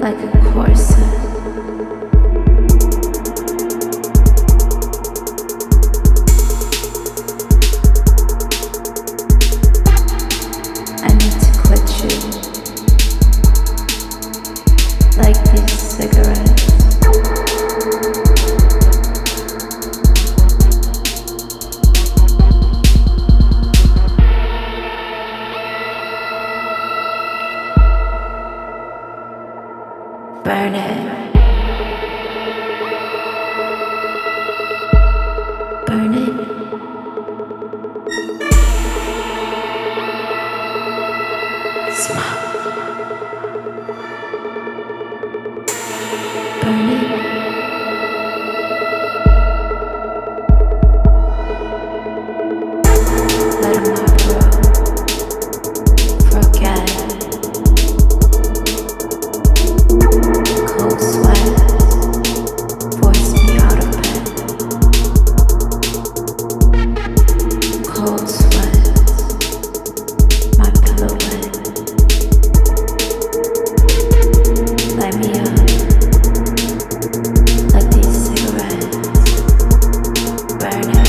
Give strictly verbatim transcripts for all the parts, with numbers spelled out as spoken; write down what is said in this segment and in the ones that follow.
like a corset. I need to quit you like these cigarettes. Burn it. Burn it. Smoke. Burn it. Let 'em all grow. Forget. Cold sweat forced me out of bed. Cold sweat, my pillow wet. Light me up like these cigarettes. Burn it.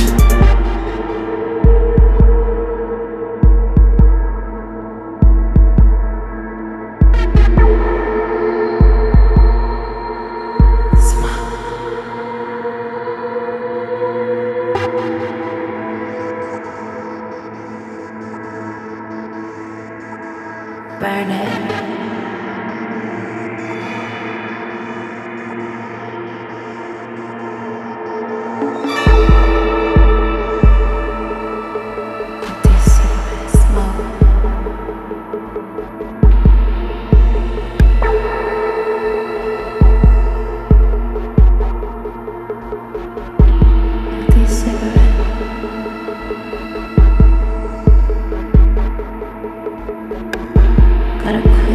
Burn it. These cigarettes smoke. These cigarettes. Gotta quit.